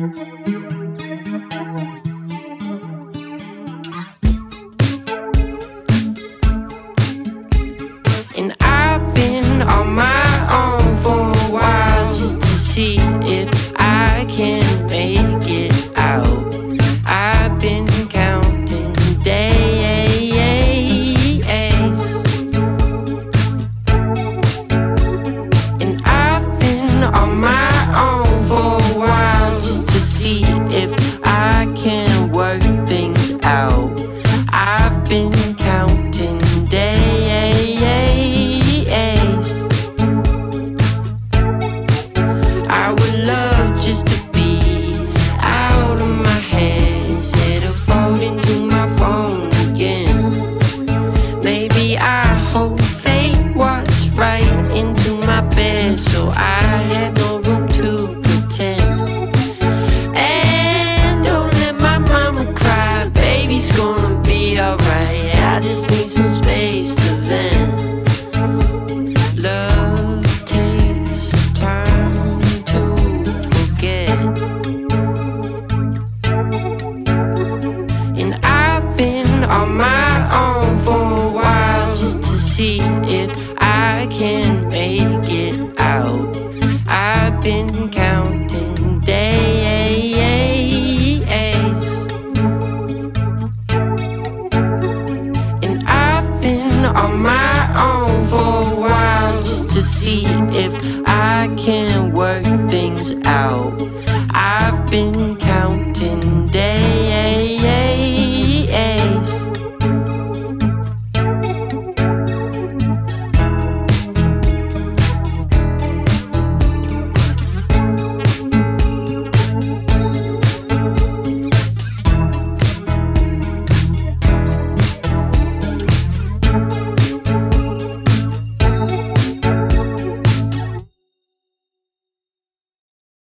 And I've been on my own for a while just to see if I can make it out. I've been counting days, and I've been on my own for a while just to see if I can work things out. I've been counting days. I would love just to be out of my head instead of folding to my phone again. Maybe I hope fate walks right into my bed so I have no room to pretend. And don't let my mama cry, baby's gonna be alright. I just need some space to vent. Love takes time to forget. And I've been on my own for a while just to see if I can make it out. I've been counting days, and I've been on my own for a while just to see if I can work things out. I've been counting